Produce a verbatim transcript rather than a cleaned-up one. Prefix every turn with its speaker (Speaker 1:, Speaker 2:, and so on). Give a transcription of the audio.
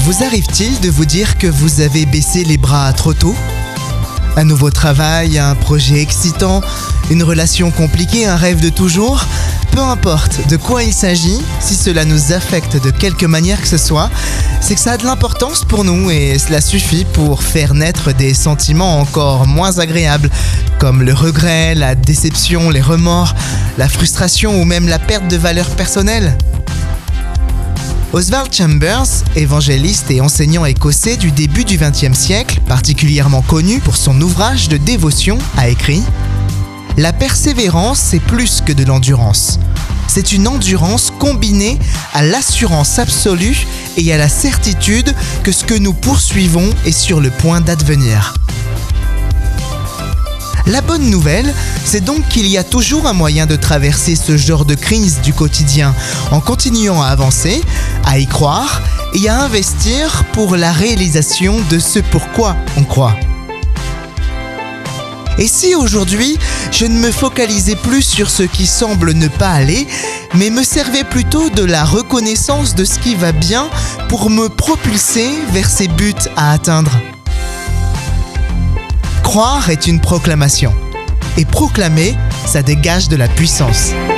Speaker 1: Vous arrive-t-il de vous dire que vous avez baissé les bras trop tôt ? Un nouveau travail, un projet excitant, une relation compliquée, un rêve de toujours ? Peu importe de quoi il s'agit, si cela nous affecte de quelque manière que ce soit, c'est que ça a de l'importance pour nous et cela suffit pour faire naître des sentiments encore moins agréables, comme le regret, la déception, les remords, la frustration ou même la perte de valeur personnelle. Oswald Chambers, évangéliste et enseignant écossais du début du vingtième siècle, particulièrement connu pour son ouvrage de dévotion, a écrit « La persévérance, c'est plus que de l'endurance. C'est une endurance combinée à l'assurance absolue et à la certitude que ce que nous poursuivons est sur le point d'advenir. » La bonne nouvelle, c'est donc qu'il y a toujours un moyen de traverser ce genre de crise du quotidien en continuant à avancer, à y croire et à investir pour la réalisation de ce pourquoi on croit. Et si aujourd'hui, je ne me focalisais plus sur ce qui semble ne pas aller, mais me servais plutôt de la reconnaissance de ce qui va bien pour me propulser vers ces buts à atteindre ? Croire est une proclamation. Et proclamer, ça dégage de la puissance.